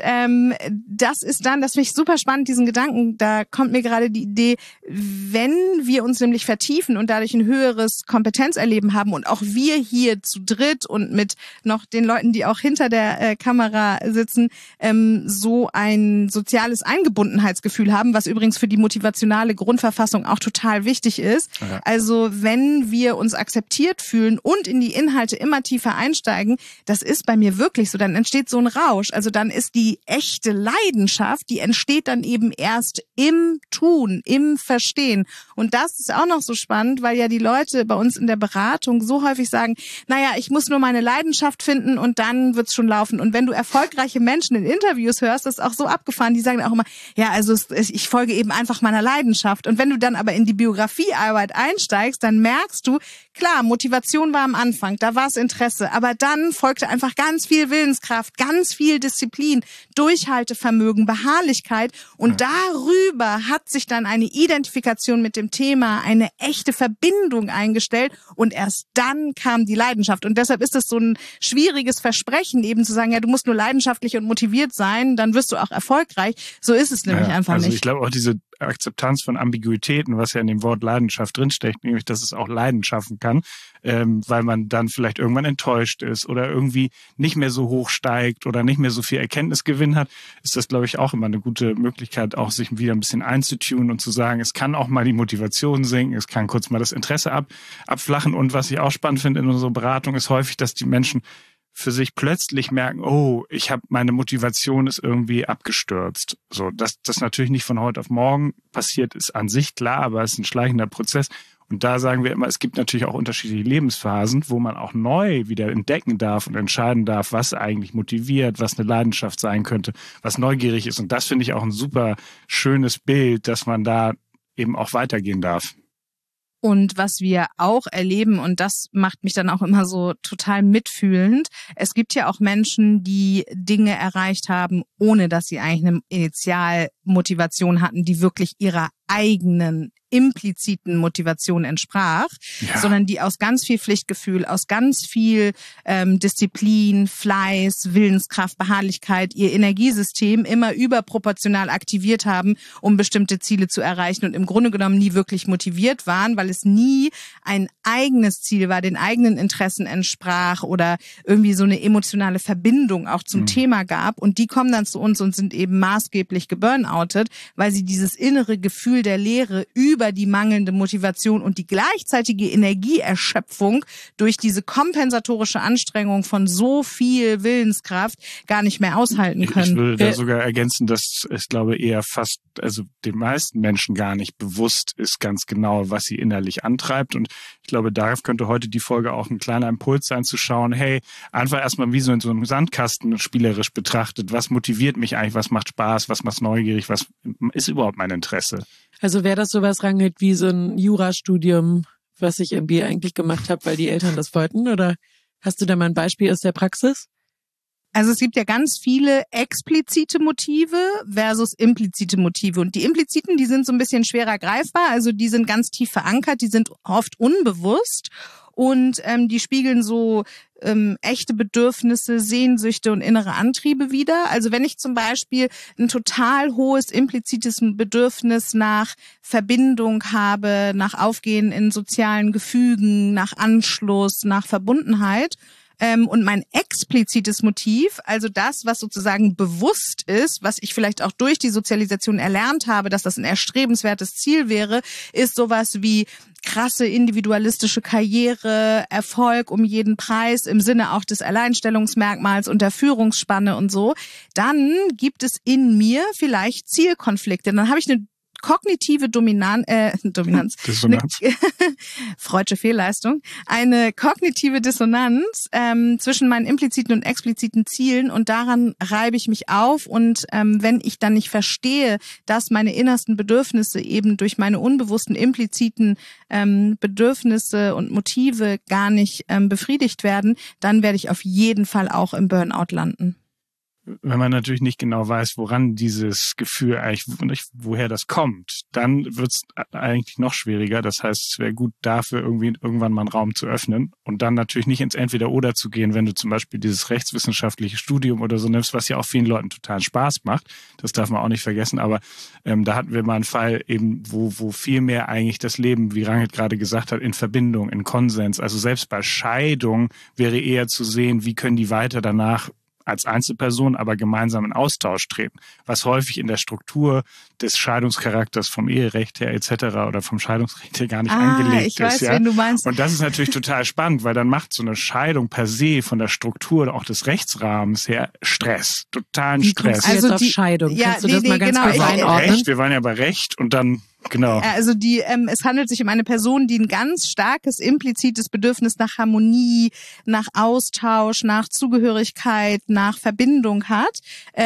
das ist dann, das finde ich super spannend, diesen Gedanken, da kommt mir gerade die Idee, wenn wir uns nämlich vertiefen und dadurch ein höheres Kompetenzerleben haben und auch wir hier zu dritt und mit noch den Leuten, die auch hinter der Kamera sitzen, so ein soziales Eingebundenheitsgefühl haben, was übrigens für die motivationale Grundverfassung auch total wichtig ist. Ja. Also wenn wir uns akzeptiert fühlen und in die Inhalte immer tiefer einsteigen, das ist bei mir wirklich so, dann entsteht so ein Rausch. Also dann ist die echte Leidenschaft, die entsteht dann eben erst im Tun, im Verstehen. Und das ist auch noch so spannend, weil ja die Leute bei uns in der Beratung so häufig sagen, ich muss nur meine Leidenschaft finden und dann wird's schon laufen. Und wenn du erfolgreiche Menschen in Interviews hörst, das ist auch so abgefahren, die sagen auch immer, ich folge eben einfach meiner Leidenschaft. Und wenn du dann aber in die Biografiearbeit einsteigst, dann merkst du, klar, Motivation war am Anfang, da war es Interesse, aber dann folgte einfach ganz viel Willenskraft, ganz viel Disziplin, Durchhaltevermögen, Beharrlichkeit und darüber hat sich dann eine Identifikation mit dem Thema, eine echte Verbindung eingestellt und erst dann kam die Leidenschaft und deshalb ist es so ein schwieriges Versprechen eben zu sagen, du musst nur leidenschaftlich und motiviert sein, dann wirst du auch erfolgreich. So ist es nämlich einfach nicht. Also ich glaube auch diese Akzeptanz von Ambiguitäten, was ja in dem Wort Leidenschaft drinsteckt, nämlich, dass es auch Leiden schaffen kann, weil man dann vielleicht irgendwann enttäuscht ist oder irgendwie nicht mehr so hoch steigt oder nicht mehr so viel Erkenntnisgewinn hat, ist das, glaube ich, auch immer eine gute Möglichkeit, auch sich wieder ein bisschen einzutunen und zu sagen, es kann auch mal die Motivation sinken, es kann kurz mal das Interesse abflachen und was ich auch spannend finde in unserer Beratung ist häufig, dass die Menschen für sich plötzlich merken, oh, meine Motivation ist irgendwie abgestürzt. So, dass das natürlich nicht von heute auf morgen passiert, ist an sich klar, aber es ist ein schleichender Prozess. Und da sagen wir immer, es gibt natürlich auch unterschiedliche Lebensphasen, wo man auch neu wieder entdecken darf und entscheiden darf, was eigentlich motiviert, was eine Leidenschaft sein könnte, was neugierig ist. Und das finde ich auch ein super schönes Bild, dass man da eben auch weitergehen darf. Und was wir auch erleben, und das macht mich dann auch immer so total mitfühlend, es gibt ja auch Menschen, die Dinge erreicht haben, ohne dass sie eigentlich eine Initialmotivation hatten, die wirklich ihrer eigenen impliziten Motivation entsprach, sondern die aus ganz viel Pflichtgefühl, aus ganz viel Disziplin, Fleiß, Willenskraft, Beharrlichkeit ihr Energiesystem immer überproportional aktiviert haben, um bestimmte Ziele zu erreichen und im Grunde genommen nie wirklich motiviert waren, weil es nie ein eigenes Ziel war, den eigenen Interessen entsprach oder irgendwie so eine emotionale Verbindung auch zum Thema gab. Und die kommen dann zu uns und sind eben maßgeblich geburnoutet, weil sie dieses innere Gefühl der Leere über die mangelnde Motivation und die gleichzeitige Energieerschöpfung durch diese kompensatorische Anstrengung von so viel Willenskraft gar nicht mehr aushalten können. Ich würde da sogar ergänzen, dass ich glaube eher fast, also den meisten Menschen gar nicht bewusst ist ganz genau, was sie innerlich antreibt. Und ich glaube, da könnte heute die Folge auch ein kleiner Impuls sein, zu schauen, hey, einfach erstmal wie so in so einem Sandkasten spielerisch betrachtet, was motiviert mich eigentlich, was macht Spaß, was macht neugierig, was ist überhaupt mein Interesse? Also wäre das sowas, Rangit, wie so ein Jurastudium, was ich irgendwie eigentlich gemacht habe, weil die Eltern das wollten? Oder hast du da mal ein Beispiel aus der Praxis? Also es gibt ja ganz viele explizite Motive versus implizite Motive. Und die impliziten, die sind so ein bisschen schwerer greifbar. Also die sind ganz tief verankert, die sind oft unbewusst. Und die spiegeln so echte Bedürfnisse, Sehnsüchte und innere Antriebe wider. Also wenn ich zum Beispiel ein total hohes implizites Bedürfnis nach Verbindung habe, nach Aufgehen in sozialen Gefügen, nach Anschluss, nach Verbundenheit, und mein explizites Motiv, also das, was sozusagen bewusst ist, was ich vielleicht auch durch die Sozialisation erlernt habe, dass das ein erstrebenswertes Ziel wäre, ist sowas wie krasse individualistische Karriere, Erfolg um jeden Preis im Sinne auch des Alleinstellungsmerkmals und der Führungsspanne und so. Dann gibt es in mir vielleicht Zielkonflikte. Dann habe ich eine kognitive Dominanz. Freudsche Fehlleistung, eine kognitive Dissonanz zwischen meinen impliziten und expliziten Zielen und daran reibe ich mich auf und wenn ich dann nicht verstehe, dass meine innersten Bedürfnisse eben durch meine unbewussten impliziten Bedürfnisse und Motive gar nicht befriedigt werden, dann werde ich auf jeden Fall auch im Burnout landen. Wenn man natürlich nicht genau weiß, woran dieses Gefühl eigentlich, woher das kommt, dann wird es eigentlich noch schwieriger. Das heißt, es wäre gut dafür, irgendwann mal einen Raum zu öffnen und dann natürlich nicht ins Entweder-Oder zu gehen, wenn du zum Beispiel dieses rechtswissenschaftliche Studium oder so nimmst, was ja auch vielen Leuten total Spaß macht. Das darf man auch nicht vergessen. Aber da hatten wir mal einen Fall eben, wo viel mehr eigentlich das Leben, wie Rangit gerade gesagt hat, in Verbindung, in Konsens. Also selbst bei Scheidung wäre eher zu sehen, wie können die weiter danach als Einzelperson, aber gemeinsam in Austausch treten, was häufig in der Struktur des Scheidungscharakters vom Eherecht her etc. oder vom Scheidungsrecht her gar nicht angelegt ich weiß, ist. Ja? Wen du meinst. Und das ist natürlich total spannend, weil dann macht so eine Scheidung per se von der Struktur, auch des Rechtsrahmens her, Stress, totalen Stress. Also jetzt auf Scheidung. Kannst du das mal ganz kurz einordnen? Recht, wir waren ja bei Recht und dann genau. Also es handelt sich um eine Person, die ein ganz starkes implizites Bedürfnis nach Harmonie, nach Austausch, nach Zugehörigkeit, nach Verbindung hat,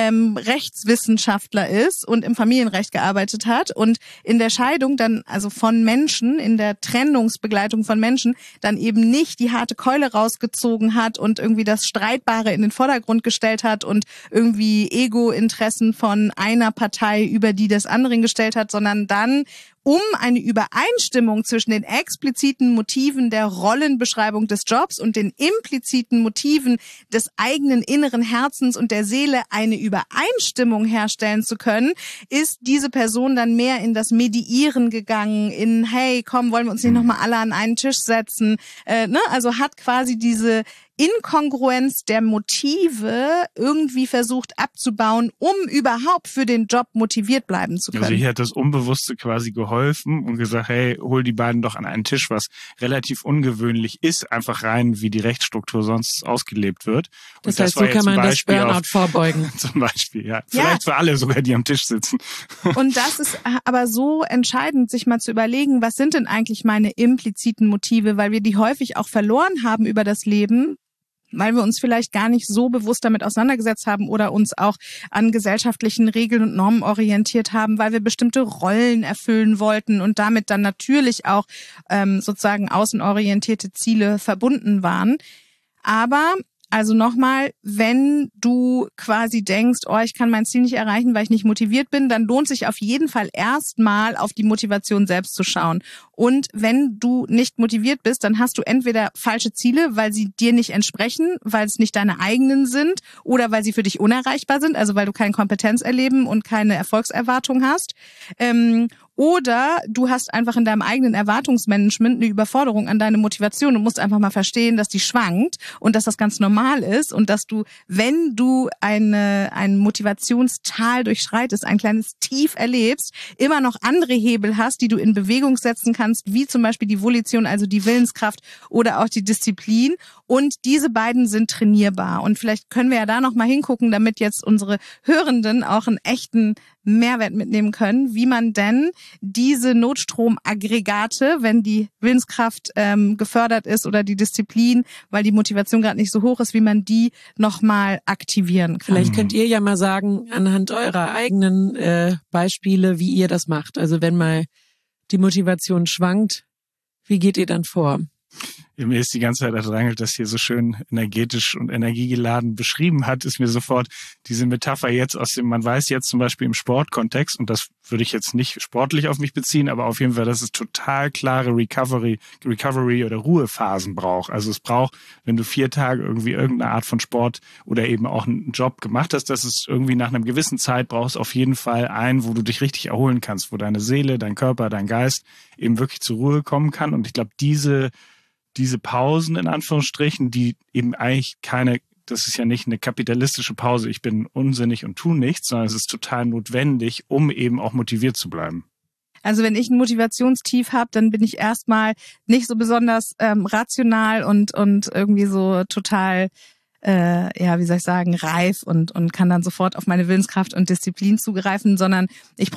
Rechtswissenschaftler ist und im Familienrecht gearbeitet hat und in der Scheidung dann, also von Menschen, in der Trennungsbegleitung von Menschen, dann eben nicht die harte Keule rausgezogen hat und irgendwie das Streitbare in den Vordergrund gestellt hat und irgendwie Ego-Interessen von einer Partei über die des anderen gestellt hat, sondern dann um eine Übereinstimmung zwischen den expliziten Motiven der Rollenbeschreibung des Jobs und den impliziten Motiven des eigenen inneren Herzens und der Seele eine Übereinstimmung herstellen zu können, ist diese Person dann mehr in das Mediieren gegangen, in hey, komm, wollen wir uns nicht nochmal alle an einen Tisch setzen, Also hat quasi diese Inkongruenz der Motive irgendwie versucht abzubauen, um überhaupt für den Job motiviert bleiben zu können. Also hier hat das Unbewusste quasi geholfen und gesagt, hey, hol die beiden doch an einen Tisch, was relativ ungewöhnlich ist, einfach rein, wie die Rechtsstruktur sonst ausgelebt wird. Und das heißt, so kann man das Burnout vorbeugen. Zum Beispiel, ja. Vielleicht für alle sogar, die am Tisch sitzen. Und das ist aber so entscheidend, sich mal zu überlegen, was sind denn eigentlich meine impliziten Motive, weil wir die häufig auch verloren haben über das Leben, weil wir uns vielleicht gar nicht so bewusst damit auseinandergesetzt haben oder uns auch an gesellschaftlichen Regeln und Normen orientiert haben, weil wir bestimmte Rollen erfüllen wollten und damit dann natürlich auch sozusagen außenorientierte Ziele verbunden waren. Aber also nochmal, wenn du quasi denkst, oh, ich kann mein Ziel nicht erreichen, weil ich nicht motiviert bin, dann lohnt sich auf jeden Fall erstmal auf die Motivation selbst zu schauen. Und wenn du nicht motiviert bist, dann hast du entweder falsche Ziele, weil sie dir nicht entsprechen, weil es nicht deine eigenen sind oder weil sie für dich unerreichbar sind, also weil du kein Kompetenzerleben und keine Erfolgserwartung hast. Oder du hast einfach in deinem eigenen Erwartungsmanagement eine Überforderung an deine Motivation und musst einfach mal verstehen, dass die schwankt und dass das ganz normal ist und dass du, wenn du ein Motivationstal durchschreitest, ein kleines Tief erlebst, immer noch andere Hebel hast, die du in Bewegung setzen kannst, wie zum Beispiel die Volition, also die Willenskraft oder auch die Disziplin. Und diese beiden sind trainierbar. Und vielleicht können wir ja da noch mal hingucken, damit jetzt unsere Hörenden auch einen echten Mehrwert mitnehmen können, wie man denn diese Notstromaggregate, wenn die Willenskraft gefördert ist oder die Disziplin, weil die Motivation gerade nicht so hoch ist, wie man die nochmal aktivieren kann. Vielleicht könnt ihr ja mal sagen, anhand eurer eigenen Beispiele, wie ihr das macht. Also wenn mal die Motivation schwankt, wie geht ihr dann vor? Mir ist die ganze Zeit, als Rangel das hier so schön energetisch und energiegeladen beschrieben hat, ist mir sofort diese Metapher jetzt aus dem, man weiß jetzt zum Beispiel im Sportkontext, und das würde ich jetzt nicht sportlich auf mich beziehen, aber auf jeden Fall, dass es total klare Recovery oder Ruhephasen braucht. Also es braucht, wenn du 4 Tage irgendwie irgendeine Art von Sport oder eben auch einen Job gemacht hast, dass es irgendwie nach einer gewissen Zeit brauchst auf jeden Fall einen, wo du dich richtig erholen kannst, wo deine Seele, dein Körper, dein Geist eben wirklich zur Ruhe kommen kann. Und ich glaube, diese Pausen in Anführungsstrichen, die eben eigentlich das ist ja nicht eine kapitalistische Pause, ich bin unsinnig und tu nichts, sondern es ist total notwendig, um eben auch motiviert zu bleiben. Also wenn ich ein Motivationstief habe, dann bin ich erstmal nicht so besonders rational und irgendwie so total reif und kann dann sofort auf meine Willenskraft und Disziplin zugreifen, sondern ich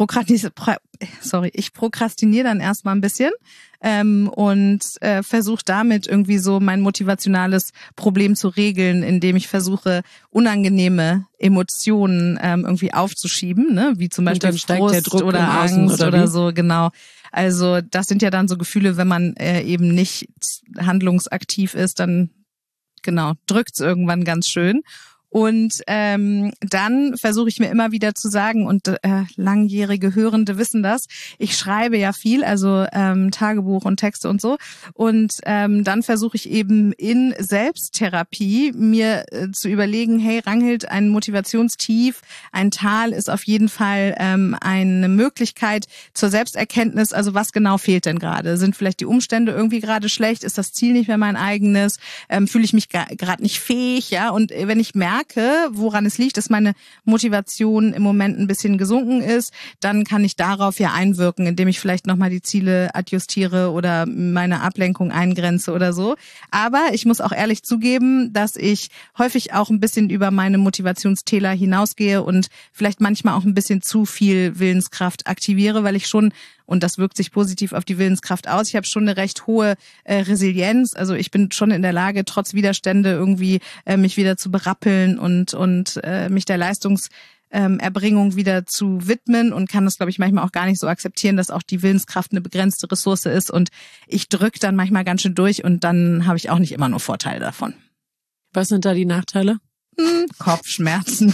prokrastiniere dann erstmal ein bisschen und versuche damit irgendwie so mein motivationales Problem zu regeln, indem ich versuche, unangenehme Emotionen irgendwie aufzuschieben, ne? Wie zum Beispiel Frust der Druck oder Angst oder so, genau. Also das sind ja dann so Gefühle, wenn man eben nicht handlungsaktiv ist, dann genau, drückt's irgendwann ganz schön. Und dann versuche ich mir immer wieder zu sagen, und langjährige Hörende wissen das, ich schreibe ja viel, also Tagebuch und Texte und so. Und dann versuche ich eben in Selbsttherapie mir zu überlegen, hey Ranghild, ein Motivationstief, ein Tal ist auf jeden Fall eine Möglichkeit zur Selbsterkenntnis. Also was genau fehlt denn gerade? Sind vielleicht die Umstände irgendwie gerade schlecht? Ist das Ziel nicht mehr mein eigenes? Fühle ich mich gerade nicht fähig? Ja, und wenn ich merke, woran es liegt, dass meine Motivation im Moment ein bisschen gesunken ist, dann kann ich darauf ja einwirken, indem ich vielleicht nochmal die Ziele adjustiere oder meine Ablenkung eingrenze oder so. Aber ich muss auch ehrlich zugeben, dass ich häufig auch ein bisschen über meine Motivationstäler hinausgehe und vielleicht manchmal auch ein bisschen zu viel Willenskraft aktiviere, weil ich schon, und das wirkt sich positiv auf die Willenskraft aus, ich habe schon eine recht hohe Resilienz. Also ich bin schon in der Lage, trotz Widerstände irgendwie mich wieder zu berappeln und mich der Leistungserbringung wieder zu widmen und kann das, glaube ich, manchmal auch gar nicht so akzeptieren, dass auch die Willenskraft eine begrenzte Ressource ist. Und ich drücke dann manchmal ganz schön durch und dann habe ich auch nicht immer nur Vorteile davon. Was sind da die Nachteile? Kopfschmerzen,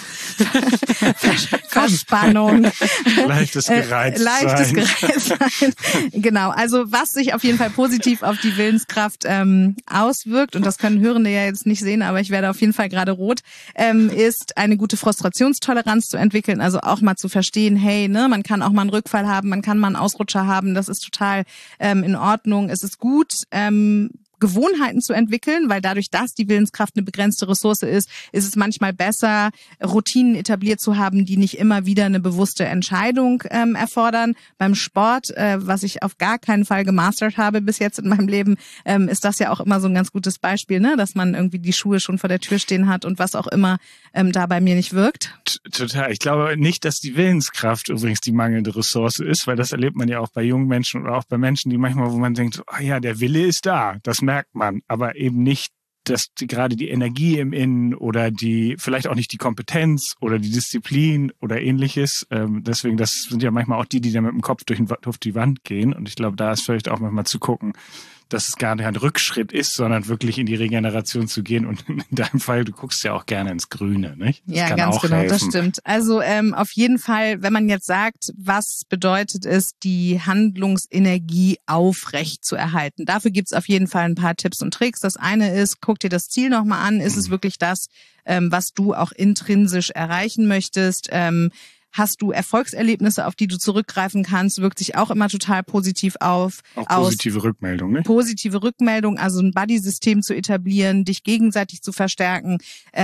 Verspannung, leichtes Gereiztsein. Genau, also was sich auf jeden Fall positiv auf die Willenskraft auswirkt, und das können Hörende ja jetzt nicht sehen, aber ich werde auf jeden Fall gerade rot, ist eine gute Frustrationstoleranz zu entwickeln, also auch mal zu verstehen, hey, ne, man kann auch mal einen Rückfall haben, man kann mal einen Ausrutscher haben, das ist total in Ordnung, es ist gut, Gewohnheiten zu entwickeln, weil dadurch, dass die Willenskraft eine begrenzte Ressource ist, ist es manchmal besser, Routinen etabliert zu haben, die nicht immer wieder eine bewusste Entscheidung erfordern. Beim Sport, was ich auf gar keinen Fall gemastert habe bis jetzt in meinem Leben, ist das ja auch immer so ein ganz gutes Beispiel, ne? Dass man irgendwie die Schuhe schon vor der Tür stehen hat und was auch immer da bei mir nicht wirkt. Total. Ich glaube nicht, dass die Willenskraft übrigens die mangelnde Ressource ist, weil das erlebt man ja auch bei jungen Menschen oder auch bei Menschen, die manchmal, wo man denkt, oh ja, der Wille ist da, das merkt man, aber eben nicht, dass gerade die Energie im Innen oder vielleicht auch nicht die Kompetenz oder die Disziplin oder ähnliches. Deswegen, das sind ja manchmal auch die dann mit dem Kopf durch die Wand gehen. Und ich glaube, da ist vielleicht auch manchmal zu gucken, dass es gar nicht ein Rückschritt ist, sondern wirklich in die Regeneration zu gehen. Und in deinem Fall, du guckst ja auch gerne ins Grüne, nicht? Das ja, kann ganz auch genau, helfen. das stimmt. Also auf jeden Fall, wenn man jetzt sagt, was bedeutet es, die Handlungsenergie aufrecht zu erhalten? Dafür gibt's auf jeden Fall ein paar Tipps und Tricks. Das eine ist, guck dir das Ziel nochmal an. Ist es wirklich das, was du auch intrinsisch erreichen möchtest? Hast du Erfolgserlebnisse, auf die du zurückgreifen kannst, wirkt sich auch immer total positiv aus. Auch positive Rückmeldung, ne? Positive Rückmeldung, also ein Buddy-System zu etablieren, dich gegenseitig zu verstärken,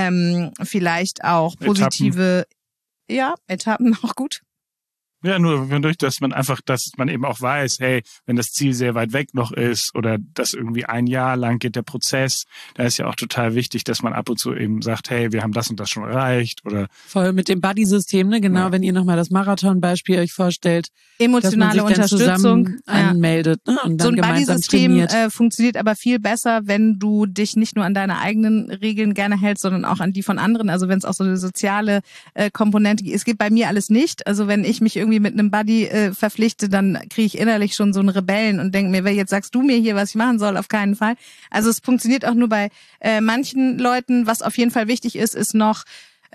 vielleicht auch positive Etappen auch gut. Ja, nur dadurch, dass man eben auch weiß, hey, wenn das Ziel sehr weit weg noch ist oder das irgendwie ein Jahr lang geht der Prozess, da ist ja auch total wichtig, dass man ab und zu eben sagt, hey, wir haben das und das schon erreicht oder. Voll mit dem Buddy-System, ne? Genau, wenn ihr nochmal das Marathon-Beispiel euch vorstellt. Emotionale dass man sich Unterstützung dann anmeldet, ne? Und dann so ein gemeinsam Buddy-System trainiert. funktioniert aber viel besser, wenn du dich nicht nur an deine eigenen Regeln gerne hältst, sondern auch an die von anderen. Also wenn es auch so eine soziale Komponente gibt. Es geht bei mir alles nicht. Also wenn ich mich irgendwie mit einem Buddy verpflichte, dann kriege ich innerlich schon so einen Rebellen und denke mir, jetzt sagst du mir hier, was ich machen soll, auf keinen Fall. Also es funktioniert auch nur bei manchen Leuten. Was auf jeden Fall wichtig ist, ist noch,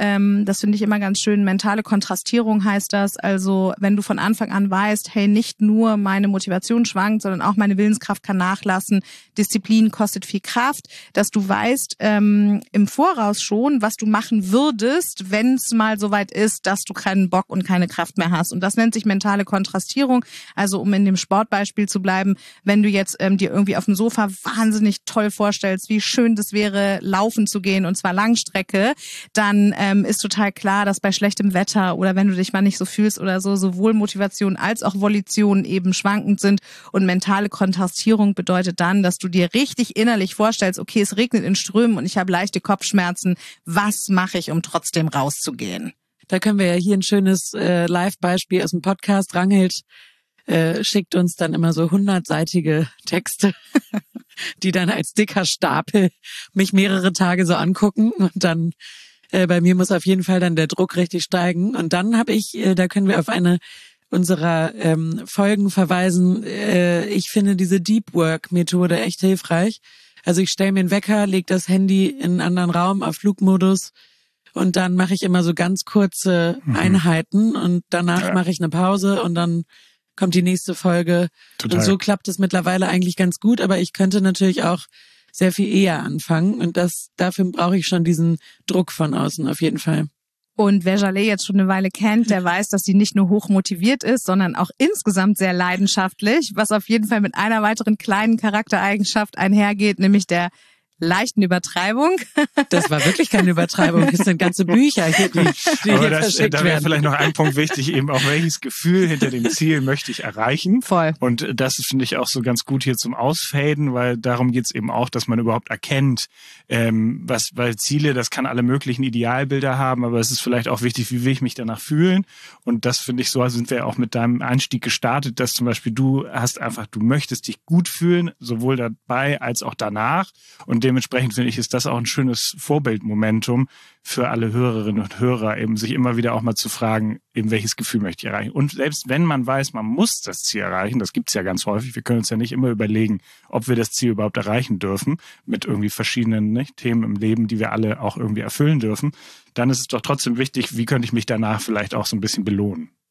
das finde ich immer ganz schön, mentale Kontrastierung heißt das. Also wenn du von Anfang an weißt, hey, nicht nur meine Motivation schwankt, sondern auch meine Willenskraft kann nachlassen, Disziplin kostet viel Kraft, dass du weißt im Voraus schon, was du machen würdest, wenn es mal soweit ist, dass du keinen Bock und keine Kraft mehr hast. Und das nennt sich mentale Kontrastierung. Also um in dem Sportbeispiel zu bleiben, wenn du jetzt dir irgendwie auf dem Sofa wahnsinnig toll vorstellst, wie schön das wäre, laufen zu gehen und zwar Langstrecke, dann ist total klar, dass bei schlechtem Wetter oder wenn du dich mal nicht so fühlst oder so, sowohl Motivation als auch Volition eben schwankend sind. Und mentale Kontrastierung bedeutet dann, dass du dir richtig innerlich vorstellst, okay, es regnet in Strömen und ich habe leichte Kopfschmerzen. Was mache ich, um trotzdem rauszugehen? Da können wir ja hier ein schönes Live-Beispiel aus dem Podcast. Ranghild schickt uns dann immer so 100-seitige Texte, die dann als dicker Stapel mich mehrere Tage so angucken und dann bei mir muss auf jeden Fall dann der Druck richtig steigen. Und dann habe ich, da können wir auf eine unserer Folgen verweisen, ich finde diese Deep Work-Methode echt hilfreich. Also ich stelle mir einen Wecker, lege das Handy in einen anderen Raum auf Flugmodus und dann mache ich immer so ganz kurze Einheiten und danach mache ich eine Pause und dann kommt die nächste Folge. Total. Und so klappt es mittlerweile eigentlich ganz gut, aber ich könnte natürlich auch sehr viel eher anfangen und dafür brauche ich schon diesen Druck von außen auf jeden Fall. Und wer Jaleh jetzt schon eine Weile kennt, der weiß, dass sie nicht nur hoch motiviert ist, sondern auch insgesamt sehr leidenschaftlich, was auf jeden Fall mit einer weiteren kleinen Charaktereigenschaft einhergeht, nämlich der leichten Übertreibung. Das war wirklich keine Übertreibung. Das sind ganze Bücher hier, die aber hier verschickt da wäre vielleicht noch ein Punkt wichtig, eben auch welches Gefühl hinter dem Ziel möchte ich erreichen. Voll. Und das finde ich auch so ganz gut hier zum Ausfaden, weil darum geht's eben auch, dass man überhaupt erkennt, weil Ziele, das kann alle möglichen Idealbilder haben, aber es ist vielleicht auch wichtig, wie will ich mich danach fühlen. Und das finde ich, so sind wir auch mit deinem Einstieg gestartet, dass zum Beispiel du möchtest dich gut fühlen, sowohl dabei als auch danach. Und dementsprechend finde ich, ist das auch ein schönes Vorbildmomentum für alle Hörerinnen und Hörer, eben sich immer wieder auch mal zu fragen, eben welches Gefühl möchte ich erreichen. Und selbst wenn man weiß, man muss das Ziel erreichen, das gibt's ja ganz häufig, wir können uns ja nicht immer überlegen, ob wir das Ziel überhaupt erreichen dürfen, mit irgendwie verschiedenen Themen im Leben, die wir alle auch irgendwie erfüllen dürfen, dann ist es doch trotzdem wichtig, wie könnte ich mich danach vielleicht auch so ein bisschen belohnen.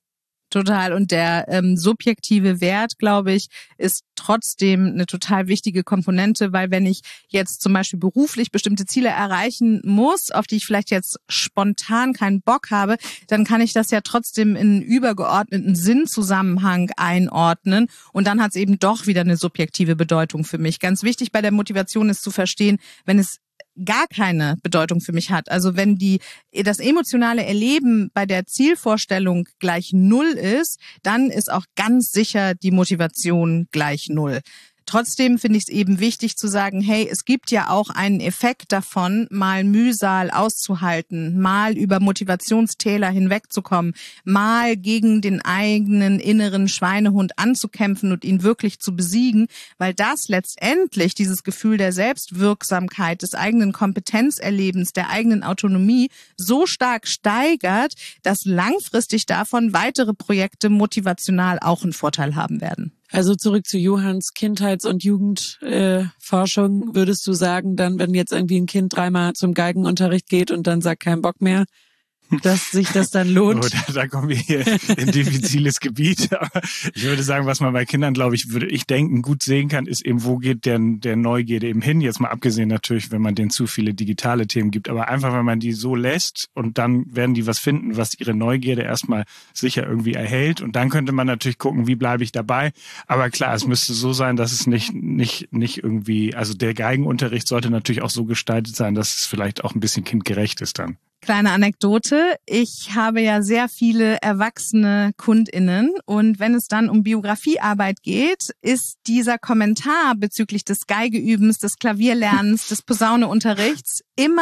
Total. Und der subjektive Wert, glaube ich, ist trotzdem eine total wichtige Komponente, weil wenn ich jetzt zum Beispiel beruflich bestimmte Ziele erreichen muss, auf die ich vielleicht jetzt spontan keinen Bock habe, dann kann ich das ja trotzdem in einen übergeordneten Sinnzusammenhang einordnen und dann hat es eben doch wieder eine subjektive Bedeutung für mich. Ganz wichtig bei der Motivation ist zu verstehen, wenn es gar keine Bedeutung für mich hat. Also wenn das emotionale Erleben bei der Zielvorstellung gleich 0 ist, dann ist auch ganz sicher die Motivation gleich 0. Trotzdem finde ich es eben wichtig zu sagen, hey, es gibt ja auch einen Effekt davon, mal Mühsal auszuhalten, mal über Motivationstäler hinwegzukommen, mal gegen den eigenen inneren Schweinehund anzukämpfen und ihn wirklich zu besiegen, weil das letztendlich dieses Gefühl der Selbstwirksamkeit, des eigenen Kompetenzerlebens, der eigenen Autonomie so stark steigert, dass langfristig davon weitere Projekte motivational auch einen Vorteil haben werden. Also zurück zu Johanns Kindheits- und Jugendforschung, würdest du sagen, dann, wenn jetzt irgendwie ein Kind 3-mal zum Geigenunterricht geht und dann sagt, kein Bock mehr, dass sich das dann lohnt? Oh, da kommen wir hier in diffiziles Gebiet. Aber ich würde sagen, was man bei Kindern, glaube ich, würde ich denken, gut sehen kann, ist eben, wo geht der Neugierde eben hin? Jetzt mal abgesehen natürlich, wenn man denen zu viele digitale Themen gibt. Aber einfach, wenn man die so lässt und dann werden die was finden, was ihre Neugierde erstmal sicher irgendwie erhält. Und dann könnte man natürlich gucken, wie bleibe ich dabei. Aber klar, es müsste so sein, dass es nicht irgendwie, also der Geigenunterricht sollte natürlich auch so gestaltet sein, dass es vielleicht auch ein bisschen kindgerecht ist dann. Kleine Anekdote. Ich habe ja sehr viele erwachsene KundInnen und wenn es dann um Biografiearbeit geht, ist dieser Kommentar bezüglich des Geigeübens, des Klavierlernens, des Posauneunterrichts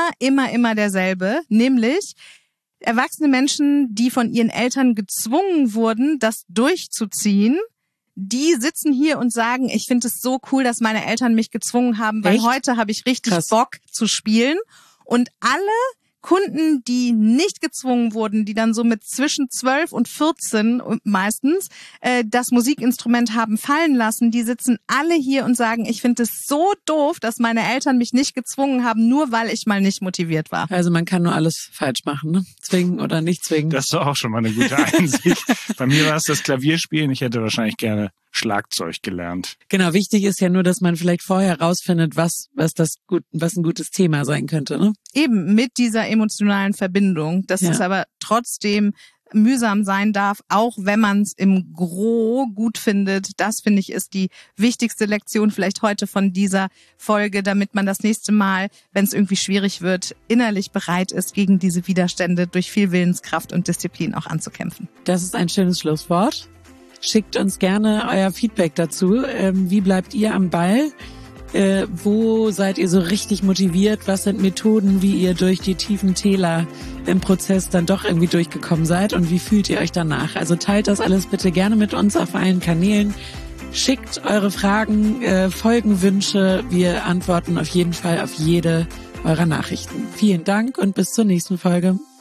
immer derselbe, nämlich erwachsene Menschen, die von ihren Eltern gezwungen wurden, das durchzuziehen, die sitzen hier und sagen, ich finde es so cool, dass meine Eltern mich gezwungen haben, weil heute habe ich richtig Bock zu spielen. Und alle Kunden, die nicht gezwungen wurden, die dann so mit zwischen 12 und 14 meistens das Musikinstrument haben fallen lassen, die sitzen alle hier und sagen, ich finde es so doof, dass meine Eltern mich nicht gezwungen haben, nur weil ich mal nicht motiviert war. Also man kann nur alles falsch machen, ne? Zwingen oder nicht zwingen. Das ist doch auch schon mal eine gute Einsicht. Bei mir war es das Klavierspielen. Ich hätte wahrscheinlich gerne Schlagzeug gelernt. Genau, wichtig ist ja nur, dass man vielleicht vorher rausfindet, was ein gutes Thema sein könnte, ne? Eben mit dieser emotionalen Verbindung, dass es aber trotzdem mühsam sein darf, auch wenn man es im Gros gut findet. Das, finde ich, ist die wichtigste Lektion vielleicht heute von dieser Folge, damit man das nächste Mal, wenn es irgendwie schwierig wird, innerlich bereit ist, gegen diese Widerstände durch viel Willenskraft und Disziplin auch anzukämpfen. Das ist ein schönes Schlusswort. Schickt uns gerne euer Feedback dazu. Wie bleibt ihr am Ball? Wo seid ihr so richtig motiviert? Was sind Methoden, wie ihr durch die tiefen Täler im Prozess dann doch irgendwie durchgekommen seid? Und wie fühlt ihr euch danach? Also teilt das alles bitte gerne mit uns auf allen Kanälen. Schickt eure Fragen, Folgenwünsche. Wir antworten auf jeden Fall auf jede eurer Nachrichten. Vielen Dank und bis zur nächsten Folge.